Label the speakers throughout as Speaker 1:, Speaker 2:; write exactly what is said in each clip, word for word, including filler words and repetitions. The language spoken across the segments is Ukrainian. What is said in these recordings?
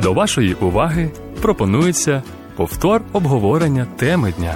Speaker 1: До вашої уваги пропонується повтор обговорення теми дня.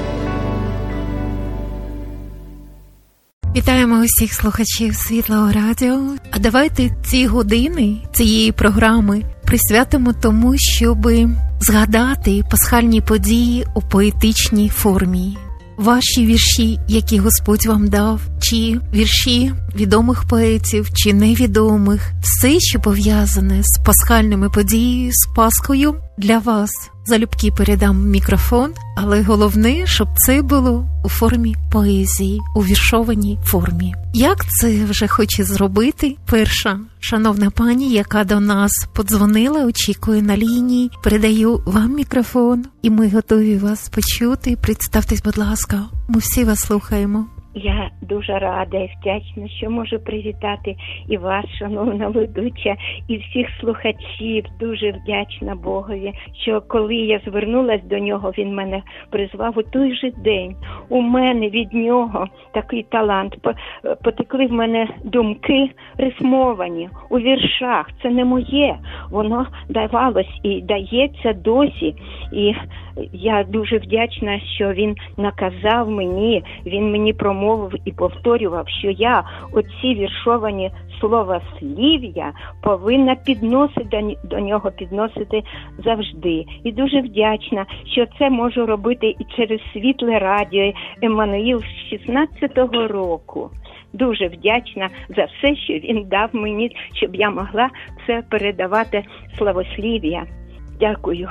Speaker 2: Вітаємо усіх слухачів Світлого Радіо. А давайте ці години цієї програми присвятимо тому, щоб згадати пасхальні події у поетичній формі. Ваші вірші, які Господь вам дав, чи вірші відомих поетів, чи невідомих, все, що пов'язане з пасхальними подіями, з Пасхою, для вас. Залюбки передам мікрофон, але головне, щоб це було у формі поезії, у віршованій формі. Як це вже хоче зробити перша шановна пані, яка до нас подзвонила, очікує на лінії. Передаю вам мікрофон, і ми готові вас почути. Представтесь, будь ласка, ми всі вас слухаємо.
Speaker 3: Я дуже рада і вдячна, що можу привітати і вас, шановна ведуча, і всіх слухачів. Дуже вдячна Богові, що коли я звернулась до нього, він мене призвав у той же день. У мене від нього такий талант. Потекли в мене думки рифмовані у віршах. Це не моє. Воно давалось і дається досі. І я дуже вдячна, що він наказав мені, він мені промовив і повторював, що я оці віршовані словослів'я повинна підносити до нього, підносити завжди. І дуже вдячна, що це можу робити і через Світле Радіо Еммануїл з шістнадцятого року. Дуже вдячна за все, що він дав мені, щоб я могла це передавати славослів'я. Дякую.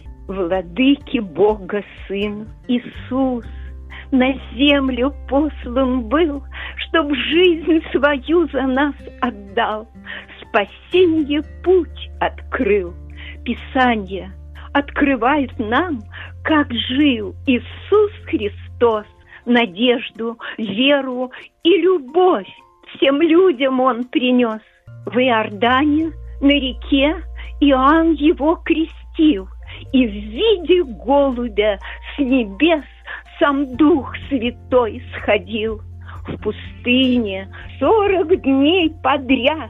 Speaker 3: Владыки Бога Сын Иисус на землю послан был, чтоб жизнь свою за нас отдал, спасенье путь открыл. Писание открывает нам, как жил Иисус Христос, надежду, веру и любовь всем людям Он принес. В Иордане на реке Иоанн его крестил, и в виде голубя с небес сам Дух Святой сходил. В пустыне сорок дней подряд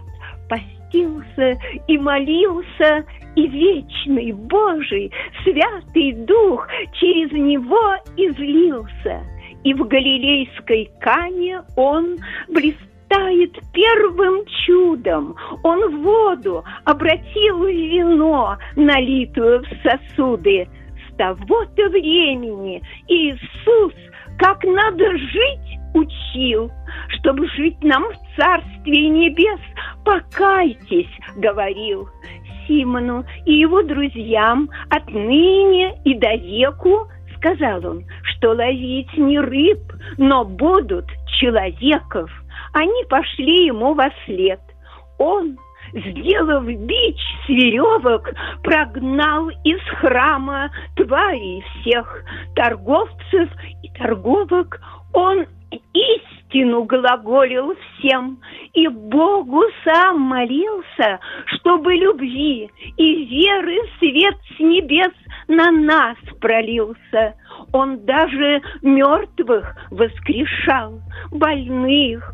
Speaker 3: постился и молился, и вечный Божий Святый Дух через него излился. И в галилейской Кане он блистает первым чудом. Он воду обратил в вино, налитую в сосуды. С того-то времени Иисус, как надо жить, учил. Чтобы жить нам в Царстве Небес, покайтесь, говорил. Симону и его друзьям отныне и до веку сказал он, что ловить не рыб, но будут человеков. Они пошли ему вослед. Он, сделав бич с веревок, прогнал из храма тварей всех, торговцев и торговок. Он истину глаголил всем, и Богу сам молился, чтобы любви и веры свет с небес на нас пролился. Он даже мертвых воскрешал, больных,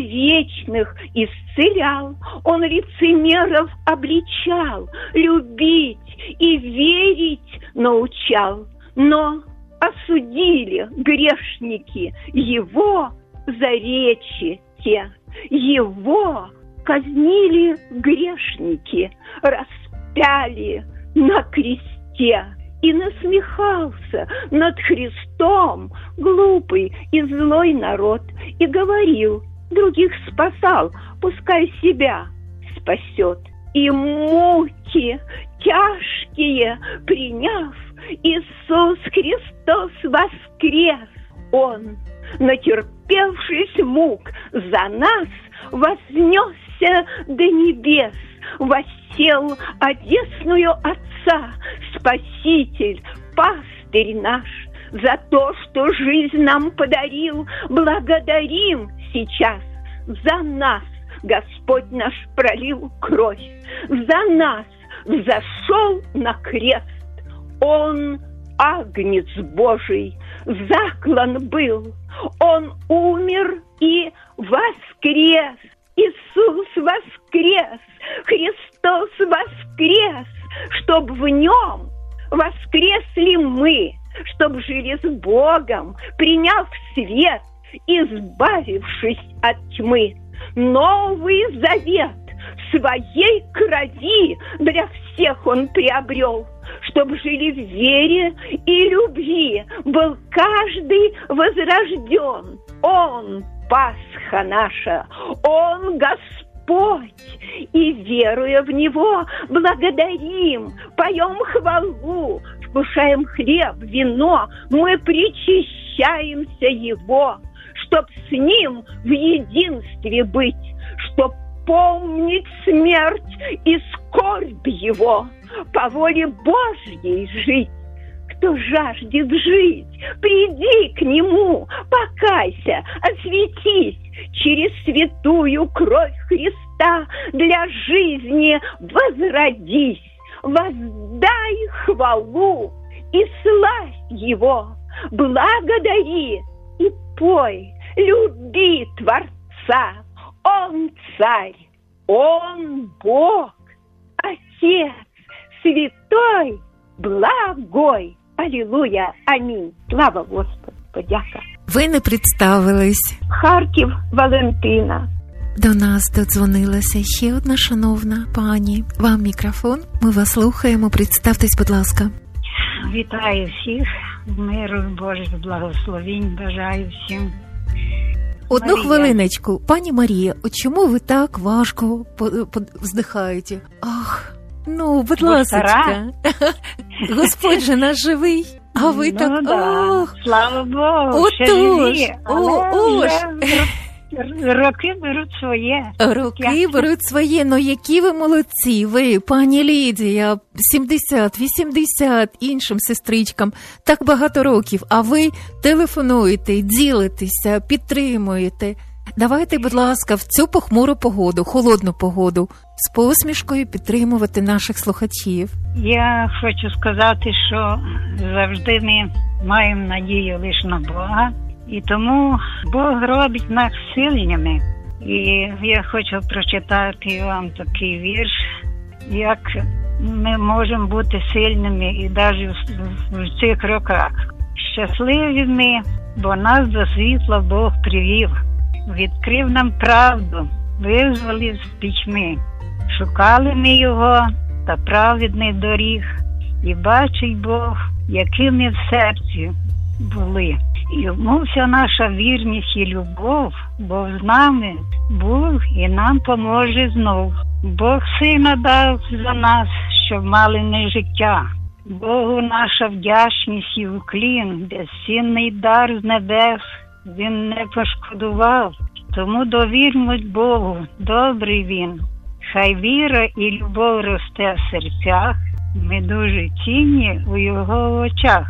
Speaker 3: увечных исцелял. Он лицемеров обличал, любить и верить научал. Но осудили грешники его за речи те. Его казнили грешники, распяли на кресте. И насмехался над Христом глупый и злой народ, и говорил, других спасал, пускай себя спасет. И муки тяжкие приняв, Иисус Христос воскрес. Он, натерпевшись мук за нас, вознесся до небес, воссел одесную Отца, Спаситель, пастырь наш. За то, что жизнь нам подарил, благодарим сейчас. За нас Господь наш пролил кровь, за нас взошел на крест. Он агнец Божий, заклан был, Он умер и воскрес. Иисус воскрес, Христос воскрес, чтоб в нем воскресли мы, чтоб жили с Богом, приняв свет, избавившись от тьмы. Новый завет в своей крови для всех он приобрел, чтоб жили в вере и любви, был каждый возрожден. Он Пасха наша, Он Господь, и, веруя в Него, благодарим, поем хвалу, вкушаем хлеб, вино, мы причащаемся Его, чтоб с Ним в единстве быть, чтоб помнить смерть и скорбь Его, по воле Божьей жить. Кто жаждет жить, приди к Нему, покайся, осветись, через святую кровь Христа для жизни возродись, воздай хвалу и славь Его, благодари и пой, люби Творца. Он царь, Он Бог, Отец, святой, благой. Алілуя, амінь. Слава Господу, подяка.
Speaker 2: Ви не представились.
Speaker 3: Харків, Валентина.
Speaker 2: До нас додзвонилася ще одна шановна пані. Вам мікрофон, ми вас слухаємо. Представтесь, будь ласка.
Speaker 4: Вітаю всіх, миру, Божих благословінь бажаю всім.
Speaker 2: Одну
Speaker 4: Марія.
Speaker 2: хвилиночку. Пані Марія, от чому ви так важко вздихаєте? Ах, ну, будь ласка. Господь же наш живий, а ви
Speaker 4: ну,
Speaker 2: так,
Speaker 4: да.
Speaker 2: ох.
Speaker 4: Слава Богу,
Speaker 2: Отож,
Speaker 4: ще живі,
Speaker 2: о,
Speaker 4: але
Speaker 2: ож.
Speaker 4: вже роки беруть своє.
Speaker 2: Роки
Speaker 4: Я...
Speaker 2: беруть своє, ну які ви молодці, ви, пані Лідія, сімдесят, вісімдесят, іншим сестричкам, так багато років, а ви телефонуєте, ділитеся, підтримуєте. Давайте, будь ласка, в цю похмуру погоду, холодну погоду, з посмішкою підтримувати наших слухачів.
Speaker 4: Я хочу сказати, що завжди ми маємо надію лише на Бога, і тому Бог робить нас сильними. І я хочу прочитати вам такий вірш, як ми можемо бути сильними і навіть в цих роках. Щасливі ми, бо нас до світла Бог привів. Відкрив нам правду, визволив з пітьми. Шукали ми його та праведних доріг, і бачить Бог, які ми в серці були. Йому вся наша вірність і любов, Бог з нами був і нам поможе знов. Бог сина дав за нас, щоб мали не життя. Богу наша вдячність і уклін, безцінний дар з небес. Він не пошкодував, тому довірмось Богу, добрий Він. Хай віра і любов росте в серцях, ми дуже цінні у Його очах.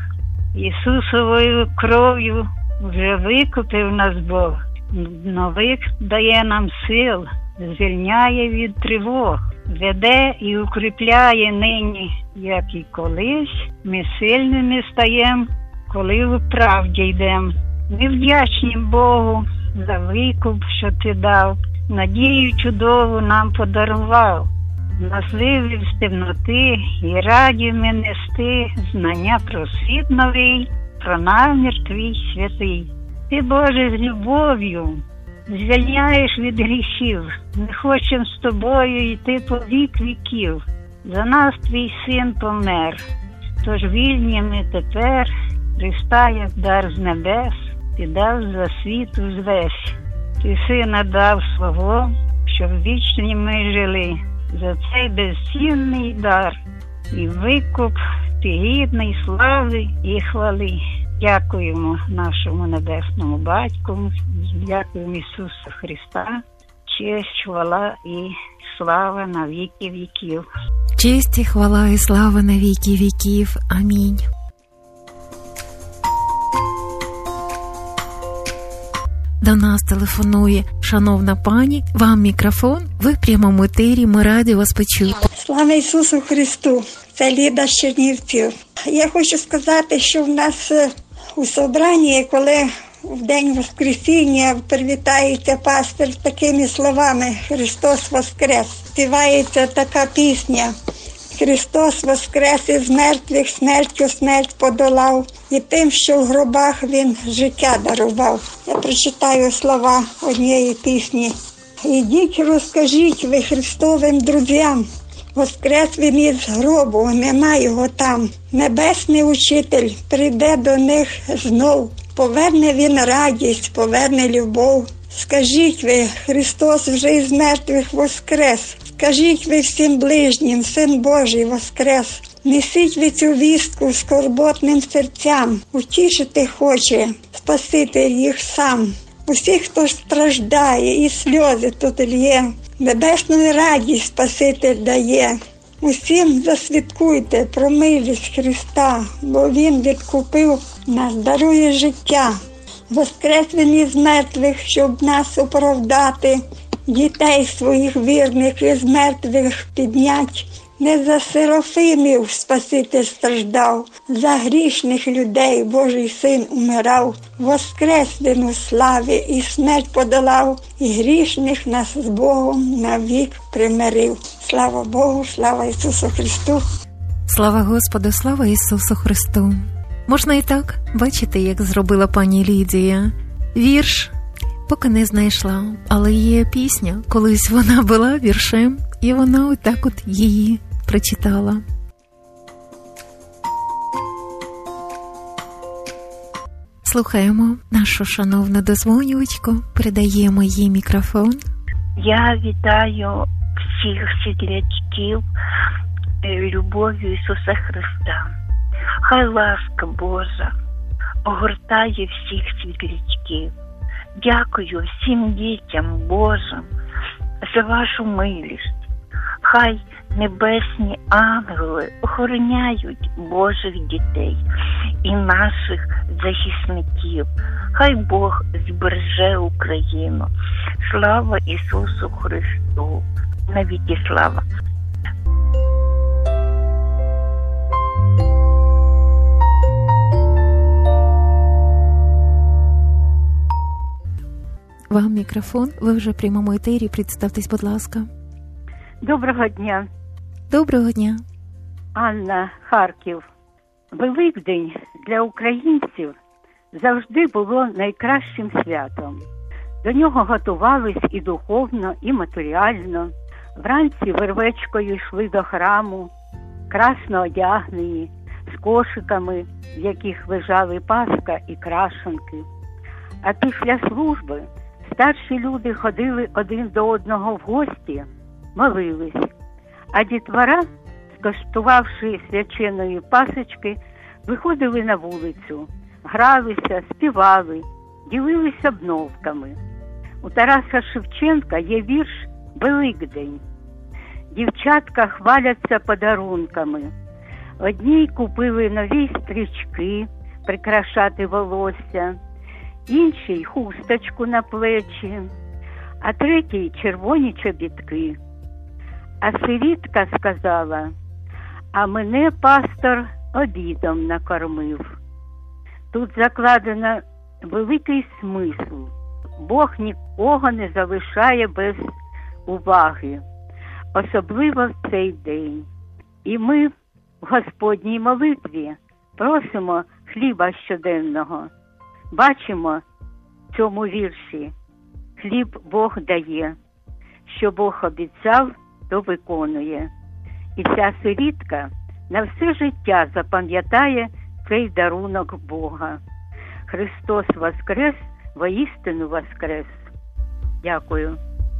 Speaker 4: Ісусовою кров'ю вже викупив нас Бог, нових дає нам сил, звільняє від тривог, веде і укріпляє нині, як і колись. Ми сильними стаємо, коли в правді йдемо. Ми вдячні Богу за викуп, що Ти дав, надію чудову нам подарував. Нас вивів з темноти і раді ми нести знання про світ новий, про намір Твій святий. Ти, Боже, з любов'ю звільняєш від гріхів, ми хочемо з Тобою йти по вік віків. За нас Твій Син помер, тож вільні ми тепер, Христа як дар з небес, Ти дав за світу звесь. Ти Сина дав свого, щоб вічні ми жили. За цей безцінний дар і викуп Ти гідний слави і хвали. Дякуємо нашому небесному Батьку, дякуємо Ісусу Христа. Честь, хвала і слава на віки віків.
Speaker 2: Честь і хвала і слава на віки віків. Амінь. До нас телефонує шановна пані. Вам мікрофон. Ви в прямому етері. Ми раді вас почути.
Speaker 5: Слава Ісусу Христу! Це Ліда з Чернівців. Я хочу сказати, що в нас у собранні, коли в День Воскресіння привітається пастир такими словами «Христос Воскрес». Співається така пісня Христос воскрес із мертвих, смертю смерть подолав, і тим, що в гробах Він життя дарував. Я прочитаю слова однієї пісні. «Ідіть, розкажіть ви Христовим друзям, воскрес Він із гробу, нема Його там. Небесний учитель прийде до них знов, поверне Він радість, поверне любов. Скажіть ви, Христос вже із мертвих воскрес. Скажіть ви всім ближнім, Син Божий воскрес. Несіть ви цю вістку скорботним серцям. Утішити хоче Спаситель їх сам. Усіх, хто страждає і сльози тут лє, небесну радість Спаситель дає. Усім засвідкуйте про милість Христа, бо Він відкупив нас, дарує життя. Воскрес Він із мертвих, щоб нас оправдати, дітей своїх вірних із мертвих піднять. Не за серафимів Спаситель страждав, за грішних людей Божий Син умирав. Воскрес Він у славі і смерть подолав, і грішних нас з Богом навік примирив. Слава Богу, слава Ісусу Христу.
Speaker 2: Слава Господу, слава Ісусу Христу. Можна і так бачити, як зробила пані Лідія. Вірш поки не знайшла, але є пісня. Колись вона була віршем, і вона отак от її прочитала. Слухаємо нашу шановну дозвонювачку, передаємо їй мікрофон.
Speaker 6: Я вітаю всіх світлячків любов'ю Ісуса Христа. Хай ласка Божа огортає всіх світлячків. Дякую всім дітям Божим за вашу милість. Хай небесні ангели охороняють Божих дітей і наших захисників. Хай Бог збереже Україну. Слава Ісусу Христу! Навіки слава!
Speaker 2: Вам мікрофон, ви вже в прямому етері, представтесь, будь ласка.
Speaker 7: Доброго дня.
Speaker 2: Доброго дня.
Speaker 7: Анна, Харків. Великдень для українців завжди було найкращим святом. До нього готувались і духовно, і матеріально. Вранці вервечкою йшли до храму, красно одягнені, з кошиками, в яких лежали паска і крашенки. А після служби старші люди ходили один до одного в гості, молились. А дітвора, скуштувавши свяченої пасочки, виходили на вулицю, гралися, співали, ділилися обновками. У Тараса Шевченка є вірш «Великдень». Дівчатка хваляться подарунками. Одній купили нові стрічки прикрашати волосся, іншій хусточку на плечі, а третій червоні чобітки. А сирітка сказала: а мене пастор обідом накормив. Тут закладено великий смисл. Бог нікого не залишає без уваги, особливо в цей день. І ми в Господній молитві просимо хліба щоденного. Бачимо в цьому вірші: хліб Бог дає, що Бог обіцяв, то виконує. І ця сирітка на все життя запам'ятає цей дарунок Бога. Христос воскрес, воістину воскрес. Дякую.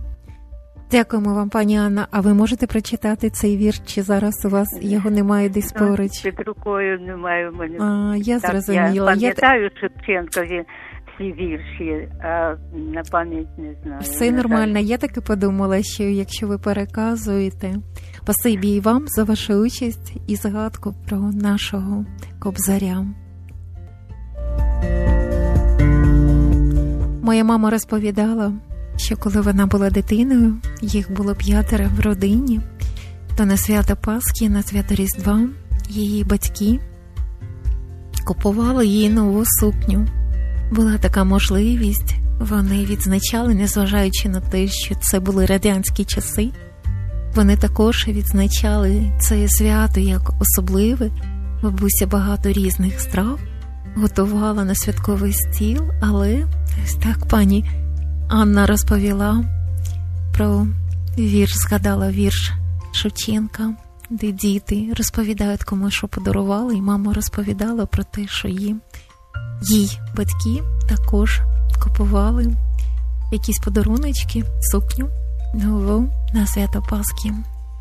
Speaker 2: Дякуємо вам, пані Анна. А ви можете прочитати цей вірш, чи зараз у вас його немає десь поруч?
Speaker 7: Під рукою немає в мене.
Speaker 2: А, я
Speaker 7: так,
Speaker 2: зрозуміла.
Speaker 7: Я пам'ятаю я... Шевченкові всі вірші, а на пам'ять не знаю.
Speaker 2: Все не нормально. Я так і подумала, що якщо ви переказуєте, спасибі і вам за вашу участь і згадку про нашого Кобзаря. Моя мама розповідала, що коли вона була дитиною, їх було п'ятеро в родині, то на свято Пасхи, на свято Різдва її батьки купували їй нову сукню. Була така можливість, вони відзначали, незважаючи на те, що це були радянські часи, Вони також відзначали це свято як особливе. Бабуся багато різних страв готувала на святковий стіл, але ось так пані Анна розповіла про вірш, згадала вірш Шевченка, де діти розповідають, кому що подарували, і мама розповідала про те, що їм, їй батьки також купували якісь подаруночки, сукню нову на свято Пасхи.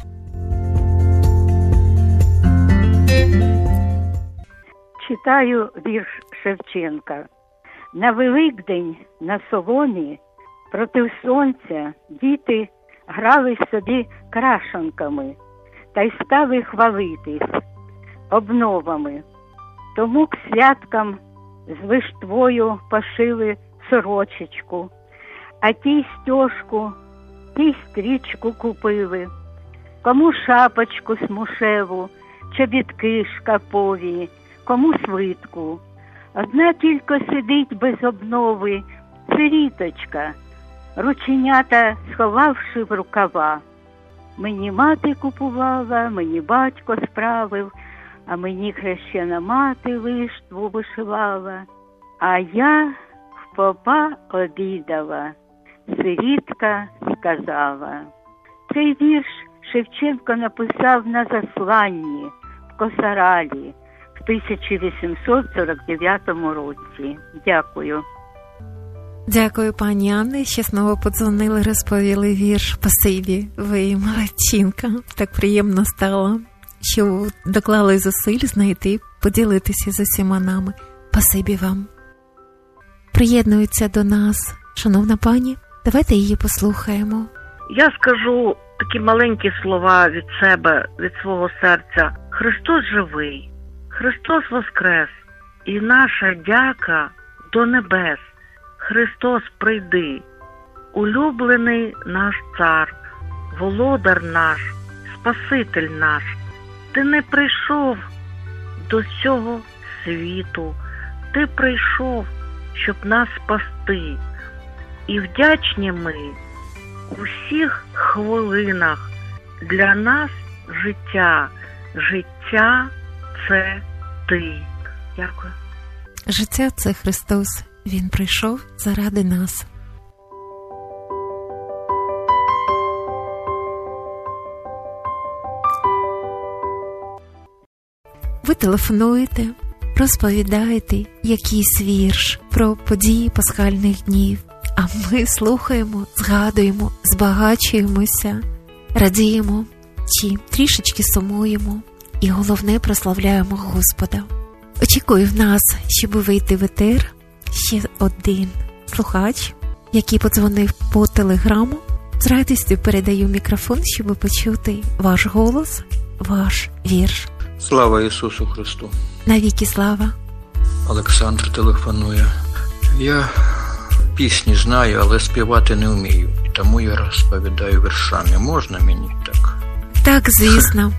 Speaker 7: Читаю вірш Шевченка. На Великдень на соломі проти сонця діти грали собі крашанками та й стали хвалитись обновами. Тому к святкам з лиштвою пошили сорочечку, а тій стежку, тій стрічку купили, кому шапочку смушеву, чобітки шкапові, кому свитку. Одна тільки сидить без обнови сиріточка, рученята сховавши в рукава. Мені мати купувала, мені батько справив, а мені хрещена мати лиштву вишивала. А я в попа обідала, сирітка сказала. Цей вірш Шевченко написав на засланні в Косаралі в тисяча вісімсот сорок дев'ятому році. Дякую.
Speaker 2: Дякую, пані Анні. Ще знову подзвонили, розповіли вірш. Спасибі, ви молодчинка. Так приємно стало, що доклали зусиль знайти, поділитися з усіма нами. Спасибі вам. Приєднується до нас шановна пані. Давайте її послухаємо.
Speaker 8: Я скажу такі маленькі слова від себе, від свого серця. Христос живий, Христос воскрес, і наша дяка до небес. Христос прийди, улюблений наш цар, володар наш, Спаситель наш. Ти не прийшов до цього світу, ти прийшов, щоб нас спасти. І вдячні ми у всіх хвилинах. Для нас життя, життя – це ти. Дякую.
Speaker 2: Життя – це Христос. Він прийшов заради нас. Ви телефонуєте, розповідаєте якийсь вірш про події пасхальних днів, а ми слухаємо, згадуємо, збагачуємося, радіємо чи трішечки сумуємо і головне прославляємо Господа. Очікую в нас, щоб вийти в етер, ще один слухач, який подзвонив по телеграму. З радістю передаю мікрофон, щоб почути ваш голос, ваш вірш.
Speaker 9: Слава Ісусу Христу!
Speaker 2: Навіки слава!
Speaker 9: Олександр телефонує. Я пісні знаю, але співати не вмію. І тому я розповідаю віршами. Можна мені так?
Speaker 2: Так, звісно.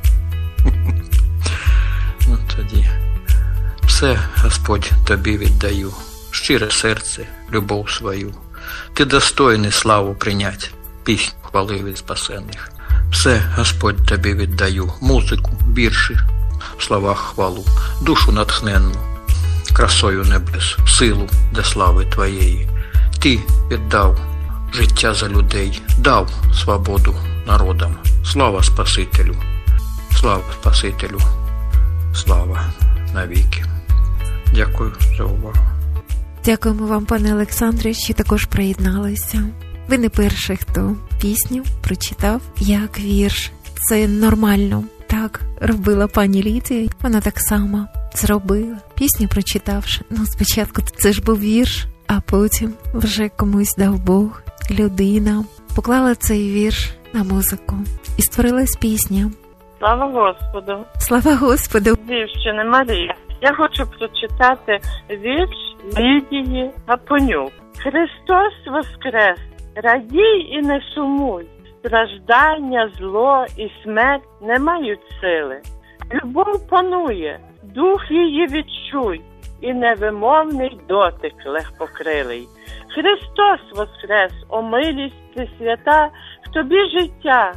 Speaker 9: Ну тоді. Все, Господь, тобі віддаю. Щире серце, любов свою. Ти достойний славу прийнять, пісню хвали від спасенних. Все, Господь, тобі віддаю. Музику, вірші, в словах хвалу, душу натхненну, красою небес, силу для слави твоєї. Ти віддав життя за людей, дав свободу народам. Слава Спасителю, слава Спасителю, слава навіки. Дякую за увагу.
Speaker 2: Дякуємо вам, пане Олександре, що також приєдналися. Ви не перший, хто пісню прочитав як вірш. Це нормально. Так робила пані Лідія. Вона так само зробила. Пісню прочитавши. Ну, спочатку це ж був вірш, а потім вже комусь дав Бог, людина. Поклала цей вірш на музику. І створилась пісня.
Speaker 10: Слава Господу!
Speaker 2: Слава Господу!
Speaker 10: Дівчина Марія, я хочу прочитати вірш Лідії Гапонюк. Христос воскрес, радій і не сумуй, страждання, зло і смерть не мають сили. Любов панує, дух її відчуй, і невимовний дотик легкокрилий. Христос воскрес, о милість пресвята, в тобі життя,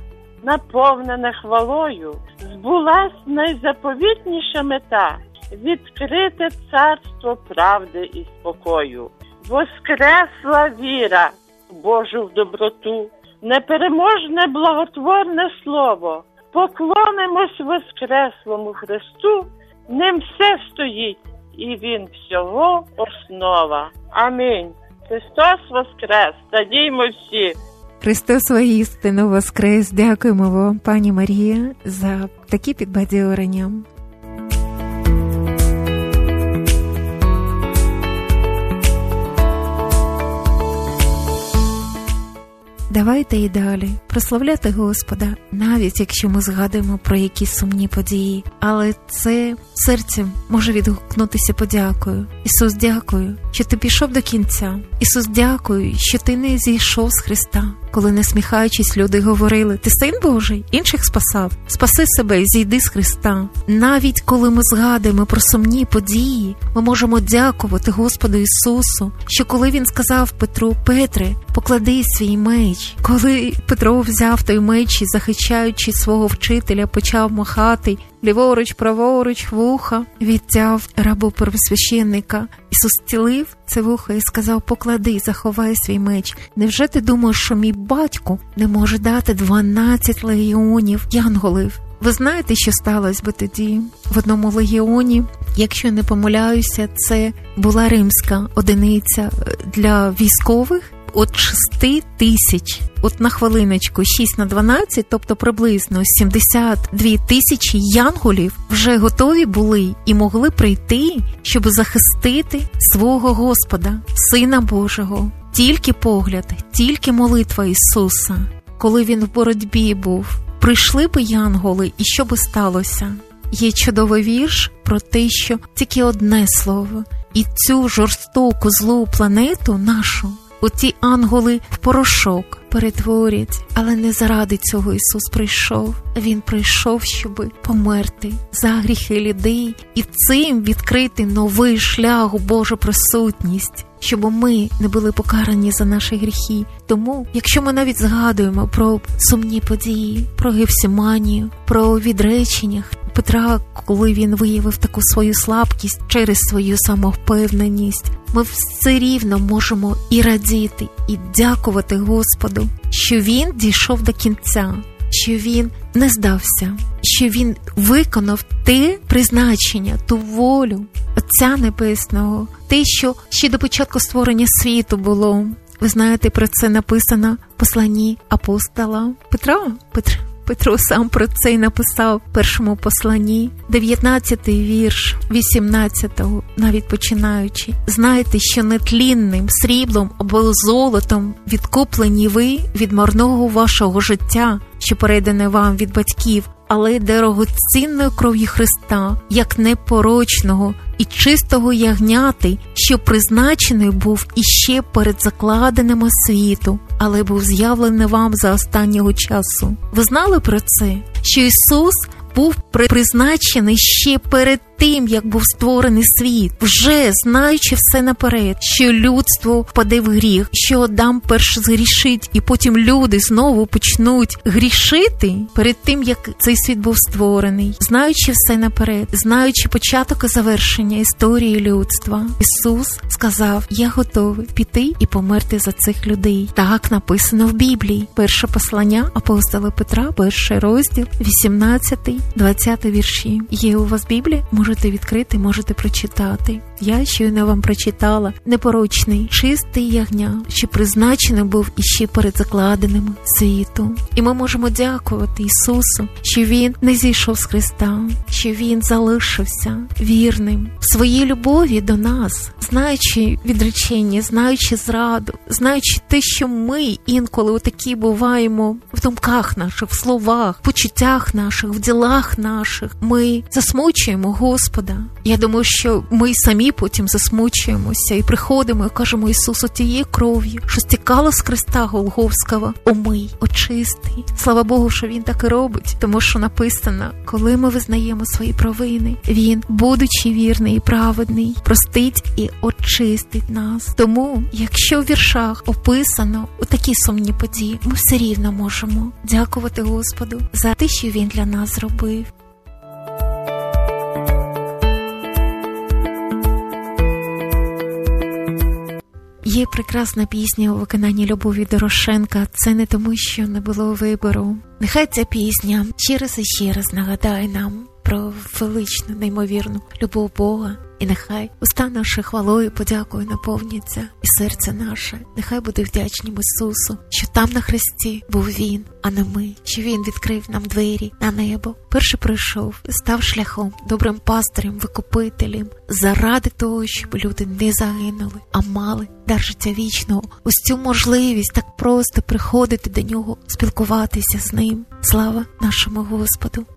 Speaker 10: наповнене хвалою, збулась найзаповітніша мета – відкрите царство правди і спокою. Воскресла віра в Божу доброту, непереможне благотворне слово. Поклонимось воскреслому Христу, ним все стоїть, і Він всього основа. Амінь. Христос воскрес! Радіймо всі!
Speaker 2: Христос воістину воскрес! Дякуємо вам, пані Марія, за такі підбадьорення. Давайте і далі прославляти Господа, навіть якщо ми згадуємо про якісь сумні події. Але це серцем може відгукнутися подякою. Ісус, дякую, що ти пішов до кінця. Ісус, дякую, що ти не зійшов з Христа. Коли, насміхаючись, люди говорили: ти Син Божий, інших спасав. Спаси себе і зійди з Христа. Навіть коли ми згадуємо про сумні події, ми можемо дякувати Господу Ісусу, що коли Він сказав Петру: Петре, поклади свій меч. Коли Петро взяв той меч і, захищаючи свого вчителя, почав махати ліворуч, праворуч, вуха, відтяв рабу первосвященника. Ісус зцілив це вухо і сказав: поклади, заховай свій меч. Невже ти думаєш, що мій батько не може дати дванадцять легіонів янголів? Ви знаєте, що сталося би тоді? В одному легіоні, якщо не помиляюся, це була римська одиниця для військових, от шести тисяч, от на хвилиночку, шість на дванадцять, тобто приблизно сімдесят дві тисячі янголів вже готові були і могли прийти, щоб захистити свого Господа, Сина Божого. Тільки погляд, тільки молитва Ісуса, коли Він в боротьбі був. Прийшли би янголи, і що би сталося? Є чудовий вірш про те, що тільки одне слово, і цю жорстоку злу планету нашу оті ангели в порошок перетворять. Але не заради цього Ісус прийшов. Він прийшов, щоб померти за гріхи людей і цим відкрити новий шлях у Божу присутність, щоб ми не були покарані за наші гріхи. Тому, якщо ми навіть згадуємо про сумні події, про Гефсиманію, про відречення Петра, коли він виявив таку свою слабкість через свою самовпевненість, ми все рівно можемо і радіти, і дякувати Господу, що Він дійшов до кінця, що Він не здався, що Він виконав те призначення, ту волю Отця Небесного, те, що ще до початку створення світу було. Ви знаєте, про це написано в посланні апостола Петра. Петр. Петро сам про це й написав в першому посланні, дев'ятнадцятий вірш, вісімнадцятого, навіть починаючи. Знаєте, що нетлінним сріблом або золотом відкуплені ви від марного вашого життя, що передане вам від батьків, але дорогоцінною кров'ю Христа, як непорочного і чистого ягняти, що призначений був іще перед закладеними світу, але був з'явлений вам за останнього часу. Ви знали про це? Що Ісус був призначений ще перед тим, як був створений світ, вже знаючи все наперед, що людство впаде в гріх, що Адам перш згрішить, і потім люди знову почнуть грішити перед тим, як цей світ був створений. Знаючи все наперед, знаючи початок і завершення історії людства, Ісус сказав: я готовий піти і померти за цих людей. Так написано в Біблії. Перше послання апостола Петра, перший розділ, вісімнадцятий, двадцятий вірші. Є у вас Біблія? Можете відкрити, можете прочитати. Я щойно вам прочитала: непорочний, чистий ягня, що призначений був іще перед закладеним світу. І ми можемо дякувати Ісусу, що Він не зійшов з Христа, що Він залишився вірним в своїй любові до нас, знаючи відречення, знаючи зраду, знаючи те, що ми інколи отакі буваємо в думках наших, в словах, в почуттях наших, в ділах наших. Ми засмучуємо Господа. Я думаю, що ми самі потім засмучуємося і приходимо і кажемо: Ісусу, тією кров'ю, що стікало з Христа Голгофського, омий, очисти. Слава Богу, що Він так і робить, тому що написано: коли ми визнаємо свої провини, Він, будучи вірний і праведний простить і очистить нас. Тому, якщо в віршах описано у такі сумні події, ми все рівно можемо дякувати Господу за те, що Він для нас зробив. Є прекрасна пісня у виконанні Любові Дорошенка «Це не тому, що не було вибору». Нехай ця пісня ще раз і ще раз нагадає нам про величну, неймовірну любов Бога. І нехай уста наші хвалою, подякою наповняться, і серце наше нехай буде вдячним Ісусу, що там на хресті був Він, а не ми, що Він відкрив нам двері на небо. Перший прийшов, став шляхом, добрим пастирем, викупителем, заради того, щоб люди не загинули, а мали дар життя вічного. Ось цю можливість так просто приходити до Нього, спілкуватися з Ним. Слава нашому Господу!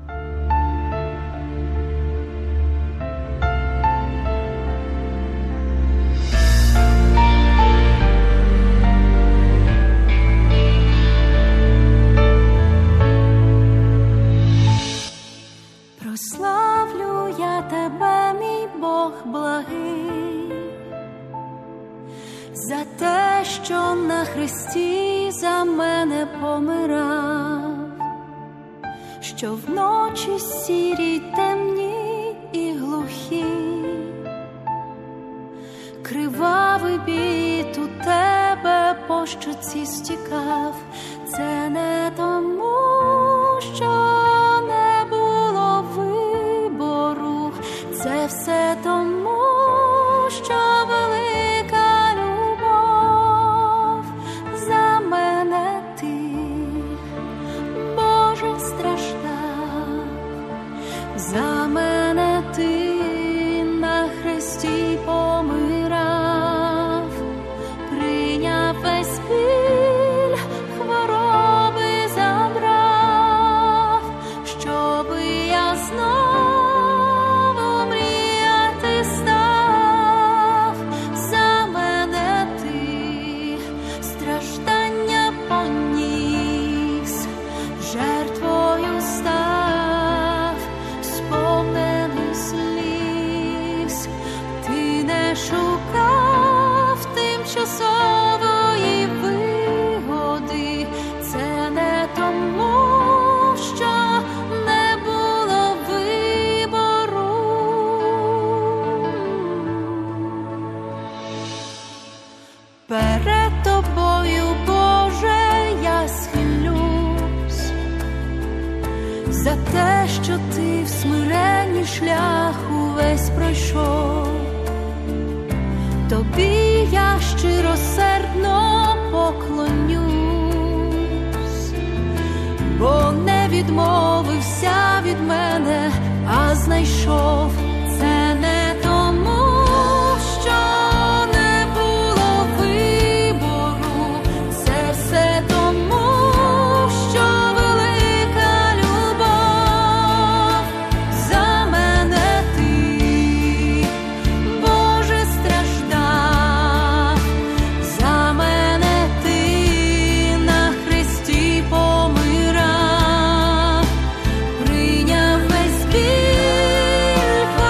Speaker 11: Прославлю я тебе, мій Бог благий, за те, що на хресті за мене помирав, що вночі сірій, темні і глухі, кривавий біт у тебе по щоці стікав. Це не тому, що це все тому, що велика любов за мене ти, Боже, страждав, за мене ти на хресті помирав, прийняв весь біль, хвороби забрав, щоби я знав, тимчасової вигоди. Це не тому, що не було вибору. Перед тобою, Боже, я схилюсь за те, що ти в смиренні шлях увесь пройшов. Тобі я щиросердно поклонюсь, бо не відмовився від мене, а знайшов. Це не тому, що не було вибору, це все тому, що велика любов за мене ти, Боже, страждав, за мене ти на хресті помирав, прийняв весь біль.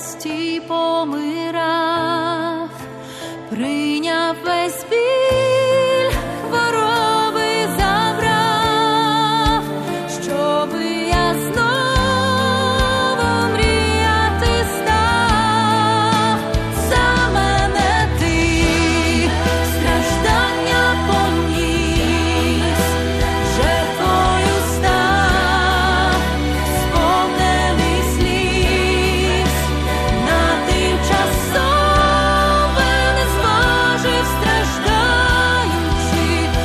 Speaker 11: хресті помирав, прийняв весь біль, хвороби забрав, щоби я знову мріяти став. За мене ти страждання поніс, жертвою став, сповнений сліз, на тимчасове не зважив, страждаючи,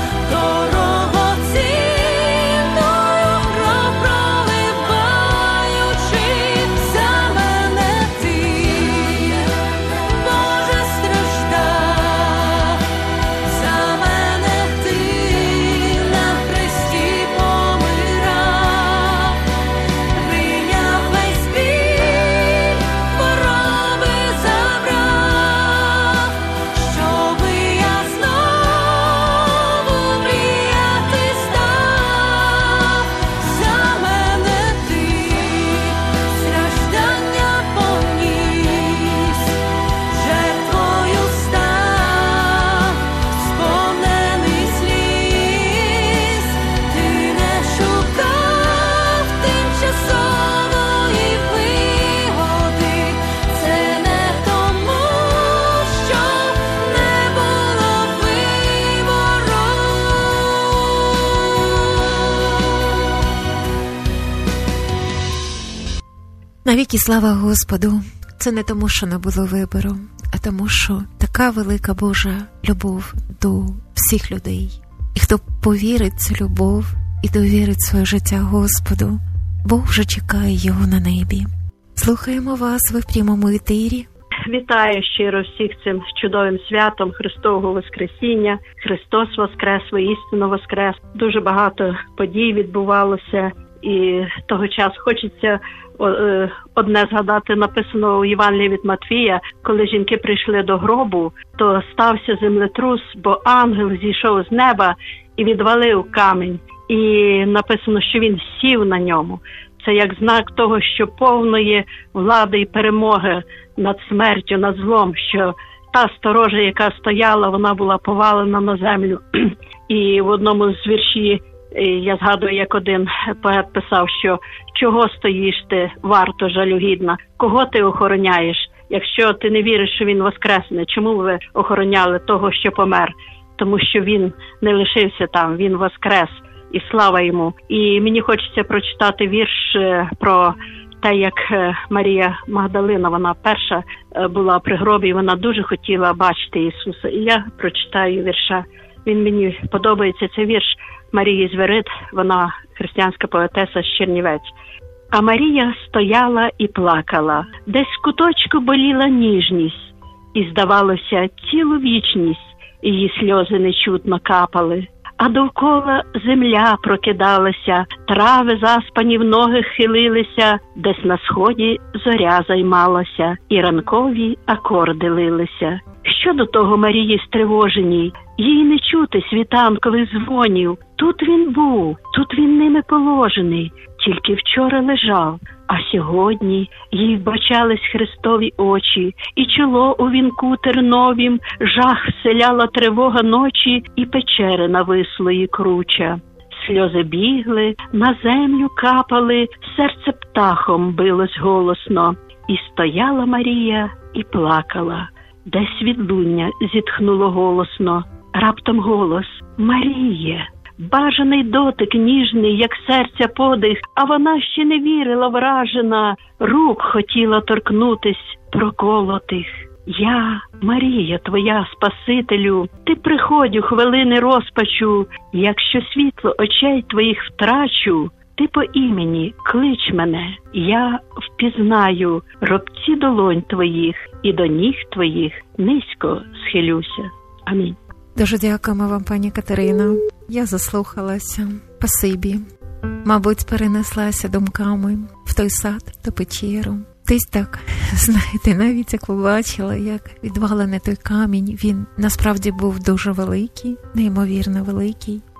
Speaker 11: дорогоцінною кров проливаючи. За мене ти, Боже, страждав, за мене ти на хресті помирав, прийняв весь біль, хвороби забрав, щоби я знову мріяти став. За мене ти страждання поніс, жертвою став, сповнений сліз. Ти не шукав тимчасової вигоди, це не тому, що не було вибору.
Speaker 2: Навіки слава Господу. Це не тому, що не було вибору, а тому, що така велика Божа любов до всіх людей. І хто повірить в цю любов і довірить своє життя Господу, Бог вже чекає його на небі. Слухаємо вас, ви в прямому етері.
Speaker 12: Вітаю щиро всіх цим чудовим святом Христового Воскресіння. Христос Воскрес, воістину Воскрес. Дуже багато подій відбувалося, і того часу хочеться одне згадати, написано у Євангелії від Матвія, коли жінки прийшли до гробу, то стався землетрус, бо ангел зійшов з неба і відвалив камінь. І написано, що він сів на ньому. Це як знак того, що повної влади і перемоги над смертю, над злом, що та сторожа, яка стояла, вона була повалена на землю. І в одному з вірші я згадую, як один поет писав, що «Чого стоїш ти, варто жалюгідна? Кого ти охороняєш? Якщо ти не віриш, що він воскресне, чому ви охороняли того, що помер?» Тому що він не лишився там, він воскрес, і слава йому. І мені хочеться прочитати вірш про те, як Марія Магдалина, вона перша була при гробі, і вона дуже хотіла бачити Ісуса. І я прочитаю вірша. Він мені подобається, цей вірш Марії Зверид, вона християнська поетеса з Чернівець. А Марія стояла і плакала, десь в куточку боліла ніжність, і, здавалося, цілу вічність її сльози нечутно капали. А довкола земля прокидалася, трави заспані в ноги хилилися, десь на сході зоря займалася, і ранкові акорди лилися. Що до того Марії стривоженій, їй не чути світанкових дзвонів. Тут він був, тут він ними положений, тільки вчора лежав, а сьогодні їй вбачались Христові очі, і чоло у вінку терновім, жах вселяла тривога ночі, і печери навислої круча. Сльози бігли, на землю капали, серце птахом билось голосно. І стояла Марія і плакала. Десь відлуння зітхнуло голосно. Раптом голос: «Маріє!» Бажаний дотик ніжний, як серця подих, а вона ще не вірила вражена, рук хотіла торкнутись проколотих. Я, Марія твоя, Спасителю, ти приходь у хвилини розпачу, якщо світло очей твоїх втрачу, ти по імені клич мене, я впізнаю робці долонь твоїх і до ніг твоїх низько схилюся. Амінь.
Speaker 2: Дуже дякуємо вам, пані Катерино. Я заслухалася. Спасибі. Мабуть, перенеслася думками в той сад, ту печеру. Десь так, знаєте, навіть як побачила, як відвалений той камінь, він насправді був дуже великий, неймовірно великий.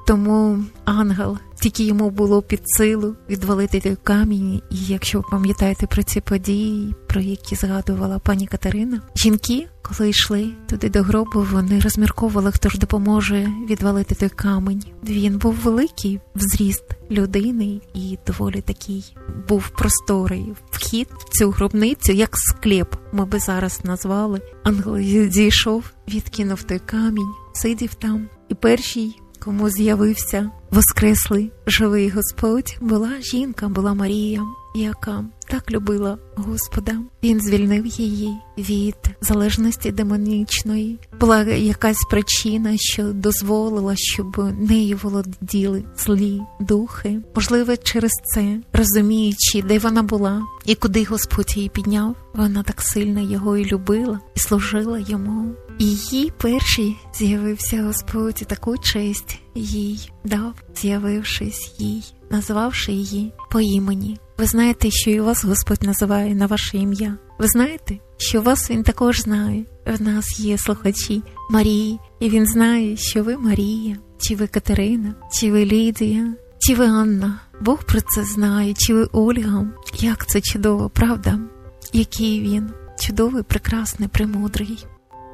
Speaker 2: Тому ангел, тільки йому було під силу відвалити той камінь. І якщо ви пам'ятаєте про ці події, про які згадувала пані Катерина, жінки, коли йшли туди до гробу, вони розмірковували, хто ж допоможе відвалити той камінь. Він був великий в зріст людини і доволі такий був просторий. Вхід в цю гробницю, як склеп, ми би зараз назвали. Ангел зійшов, відкинув той камінь, сидів там. І перший, кому з'явився воскреслий живий Господь, була жінка, була Марія, яка так любила Господа. Він звільнив її від залежності демонічної. Була якась причина, що дозволила, щоб нею володіли злі духи. Можливо, через це, розуміючи, де вона була і куди Господь її підняв, вона так сильно його і любила, і служила йому. І їй перший з'явився Господь, і таку честь їй дав, з'явившись їй, назвавши її по імені. Ви знаєте, що і вас Господь називає на ваше ім'я. Ви знаєте, що вас Він також знає. В нас є слухачі Марії, і Він знає, що ви Марія, чи ви Катерина, чи ви Лідія, чи ви Анна. Бог про це знає, чи ви Ольга. Як це чудово, правда? Який Він чудовий, прекрасний, премудрий.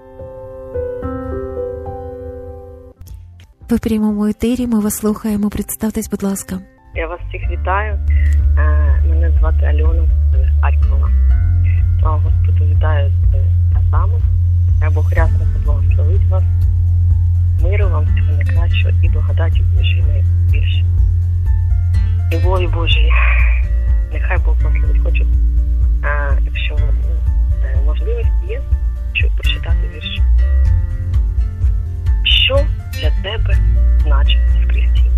Speaker 2: В прямому етері ми вас слухаємо. Представтесь, будь ласка.
Speaker 13: Я вас всіх вітаю. Мене звати Альона з Харкова. Слава Господу, вітаю з саме. Бог рясно поблагословить вас. Миру вам, всього найкращого і благодаті Божої найбільше. Любові Божої. Нехай Бог благословить. Хочу, якщо можливість є, щоб прочитати вірш. Що для тебе значить Воскресіння?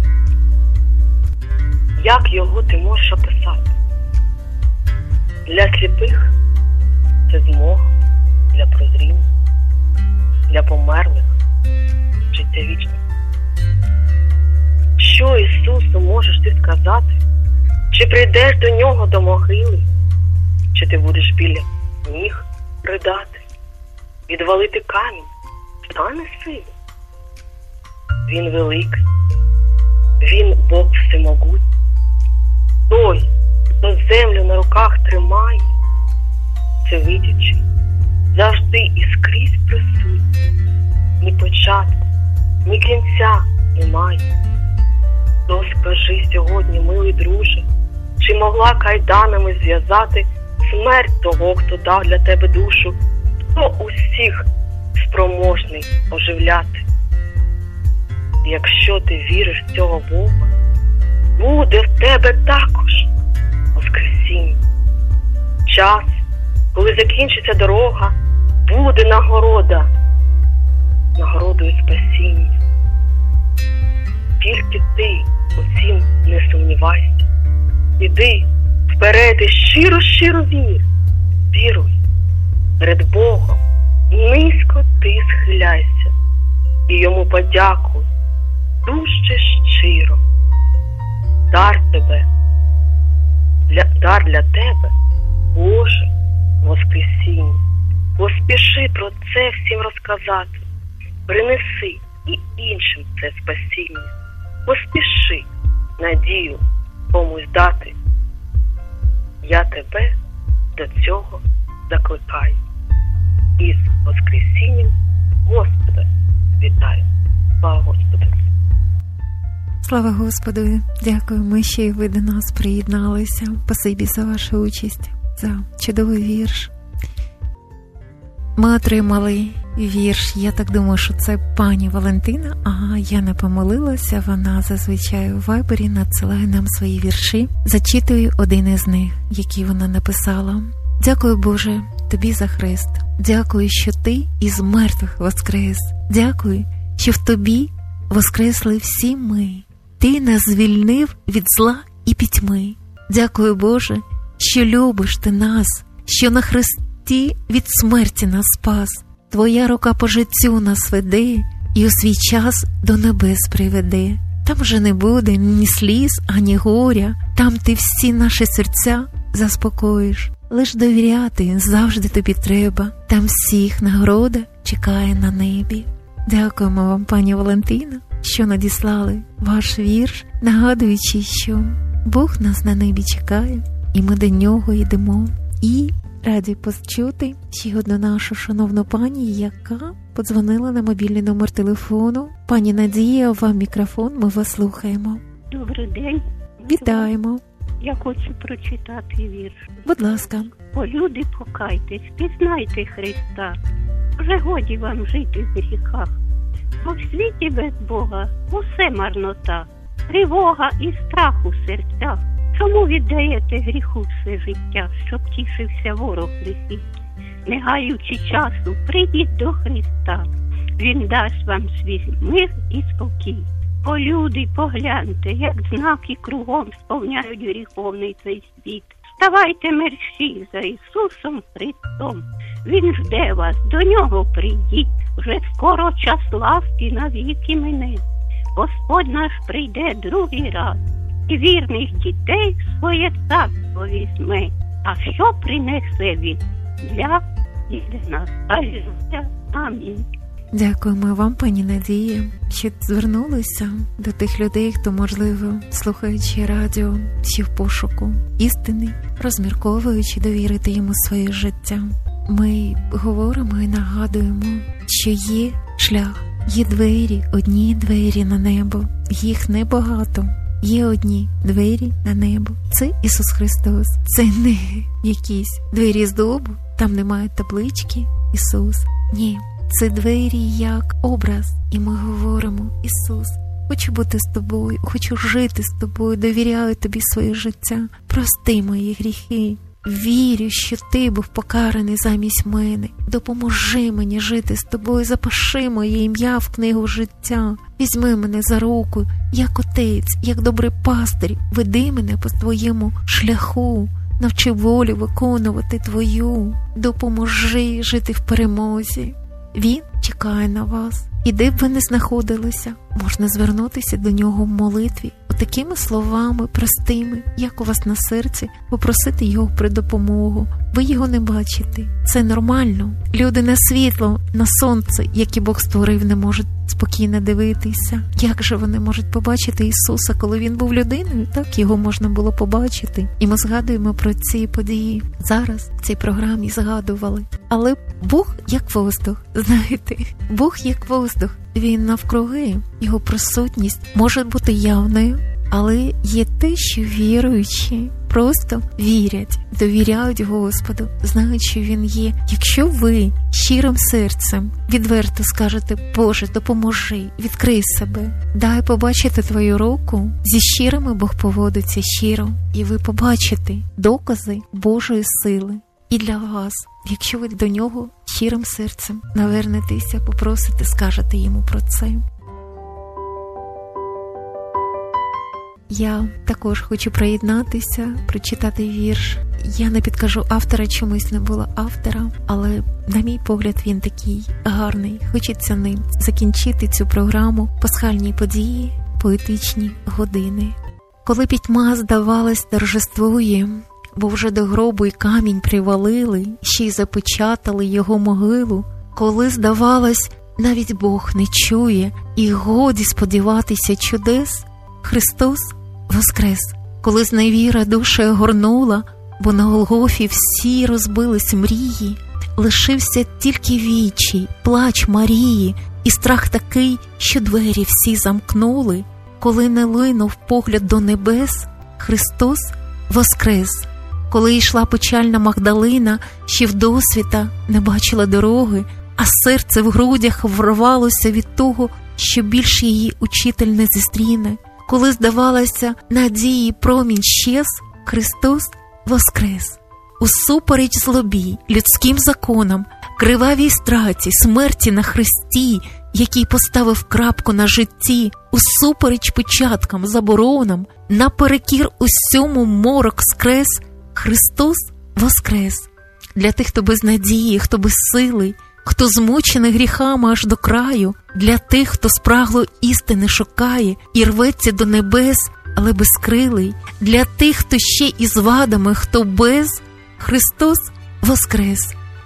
Speaker 13: Як його ти можеш описати? Для сліпих це змога, для прозріння, для померлих життя вічне. Що Ісусу можеш ти сказати? Чи прийдеш до Нього до могили? Чи ти будеш біля ніг ридати? Відвалити камінь стане силі? Він великий, Він Бог всемогутній. Той, хто землю на руках тримає, це видячи, завжди і скрізь присутній. Ні початку, ні кінця немає. То скажи сьогодні, милий друже, чи могла кайданами зв'язати смерть того, хто дав для тебе душу, хто усіх спроможний оживляти? Якщо ти віриш в цього Бога, буде в тебе також Воскресіння. Час, коли закінчиться дорога, буде нагорода, нагородою спасіння. Тільки ти у цім не сумнівайся. Іди вперед і щиро-щиро вір. Віруй, перед Богом низько ти схиляйся і йому подякуй дуже щиро. Дар тебе, для, дар для тебе, Боже, Воскресіння. Поспіши про це всім розказати. Принеси і іншим це спасіння. Поспіши надію комусь дати. Я тебе до цього закликаю. Із Воскресінням Господа вітаю. Слава Господу!
Speaker 2: Слава Господу! Дякуємо, що і ви до нас приєдналися. Спасибі за вашу участь, за чудовий вірш. Ми отримали вірш, я так думаю, що це пані Валентина, а я не помилилася, вона зазвичай у Вайбері надсилає нам свої вірші. Зачитую один із них, який вона написала. Дякую, Боже, Тобі за хрест. Дякую, що Ти із мертвих воскрес. Дякую, що в Тобі воскресли всі ми. Ти нас звільнив від зла і пітьми. Дякую, Боже, що любиш Ти нас, що на хресті від смерті нас спас. Твоя рука по життю нас веде і у свій час до небес приведе. Там вже не буде ні сліз, ані горя. Там Ти всі наші серця заспокоїш. Лиш довіряти завжди Тобі треба. Там всіх нагорода чекає на небі. Дякуємо вам, пані Валентина. що надіслали ваш вірш, нагадуючи, що Бог нас на небі чекає, і ми до нього йдемо. І раді почути ще одну нашу шановну пані, яка подзвонила на мобільний номер телефону. Пані Надія, вам мікрофон, ми вас слухаємо.
Speaker 14: Добрий день.
Speaker 2: Вітаємо.
Speaker 14: Я хочу прочитати вірш.
Speaker 2: Будь ласка.
Speaker 14: О, люди, покайтесь, пізнайте Христа. Вже годі вам жити в гріхах. Бо в світі без Бога усе марнота, тривога і страх у серцях. Чому віддаєте гріху все життя, щоб тішився ворог лисий? Не гаючи часу, прийдіть до Христа. Він дасть вам свій мир і спокій. О, люди, погляньте, як знаки кругом сповняють гріховний цей світ. Ставайте мерщі за Ісусом Христом. Він жде вас, до нього прийдіть. Вже скоро час ласки навіки мине. Господь наш прийде другий раз. І вірних дітей в своє царство візьме. А що принесе він для і для нас? Алілуя. Амінь.
Speaker 2: Дякуємо вам, пані Надія, що звернулися до тих людей, хто, можливо, слухаючи радіо, ще в пошуку істини, розмірковуючи довірити йому своє життя. Ми говоримо і нагадуємо, що є шлях, є двері, одні двері на небо, їх небагато. Є одні двері на небо. Це Ісус Христос. Це не якісь двері з дому, там немає таблички Ісус. Ні. Це двері як образ, і ми говоримо: Ісус, хочу бути з тобою, хочу жити з тобою, довіряю тобі своє життя, прости мої гріхи, вірю, що ти був покараний замість мене, допоможи мені жити з тобою, запиши моє ім'я в книгу життя, візьми мене за руку, як отець, як добрий пастир, веди мене по твоєму шляху, навчи волю виконувати твою, допоможи жити в перемозі. Він чекає на вас. І де б ви не знаходилися, можна звернутися до нього в молитві, отакими словами простими, як у вас на серці, попросити його про допомогу. Ви його не бачите. Це нормально. Люди на світло, на сонце, яке Бог створив, не можуть спокійно дивитися. Як же вони можуть побачити Ісуса, коли Він був людиною? Так, його можна було побачити. І ми згадуємо про ці події. Зараз в цій програмі згадували. Але Бог як воздух, знаєте, Бог як воздух. Він навкруги, його присутність може бути явною, але є те, що віруючі просто вірять, довіряють Господу, знають, що Він є. Якщо ви щирим серцем відверто скажете: Боже, допоможи, відкрий себе, дай побачити твою руку, зі щирими Бог поводиться щиро, і ви побачите докази Божої сили. І для вас, якщо ви до нього щирим серцем навернетеся, попросите, скажете йому про це. Я також хочу приєднатися, прочитати вірш. Я не підкажу автора, чомусь не було автора, але, на мій погляд, він такий гарний. Хочеться ним закінчити цю програму «Пасхальні події, поетичні години». Коли пітьма, здавалось, торжествує, бо вже до гробу й камінь привалили, ще й запечатали його могилу, коли, здавалось, навіть Бог не чує, і годі сподіватися чудес, Христос воскрес. Коли зневіра душа огорнула, бо на Голгофі всі розбились мрії, лишився тільки відчай, плач Марії, і страх такий, що двері всі замкнули, коли не линув погляд до небес, Христос воскрес. Коли йшла печальна Магдалина, ще вдосвіта не бачила дороги, а серце в грудях врвалося від того, що більше її учитель не зустріне. Коли, здавалося, надії промінь щез, Христос воскрес. Усупереч злобі, людським законам, кривавій страті, смерті на хресті, який поставив крапку на житті, усупереч початкам, заборонам, наперекір усьому морок скрес, Христос воскрес. Для тих, хто без надії, хто без сили, хто змучений гріхами аж до краю, для тих, хто спрагло істини шукає і рветься до небес, але безкрилий, для тих, хто ще із вадами, хто без, Христос воскрес.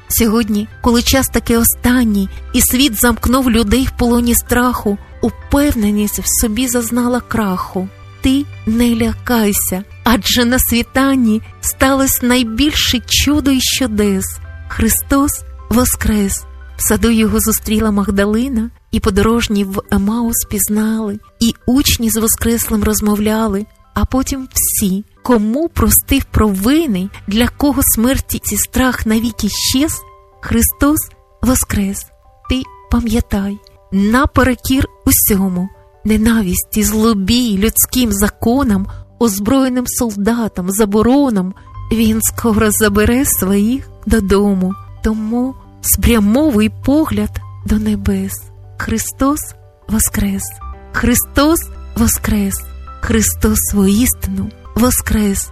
Speaker 2: Сьогодні, коли час таки останній, і світ замкнув людей в полоні страху, упевненість в собі зазнала краху. Ти не лякайся, адже на світанні сталося найбільше чудо й чудес. Христос воскрес! В саду його зустріла Магдалина, і подорожні в Емаус пізнали, і учні з Воскреслим розмовляли, а потім всі, кому простив провини, для кого смерті ці страх навіки щез, Христос воскрес! Ти пам'ятай, наперекір усьому, ненависті, злобі, людським законам, озброєним солдатам, заборонам, він скоро забере своїх додому. Тому спрямовуй погляд до небес. Христос воскрес! Христос воскрес! Христос воістину воскрес!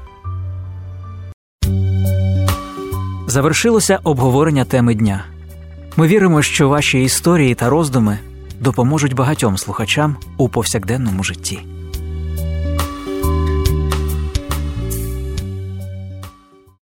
Speaker 15: Завершилося обговорення теми дня. Ми віримо, що ваші історії та роздуми допоможуть багатьом слухачам у повсякденному житті.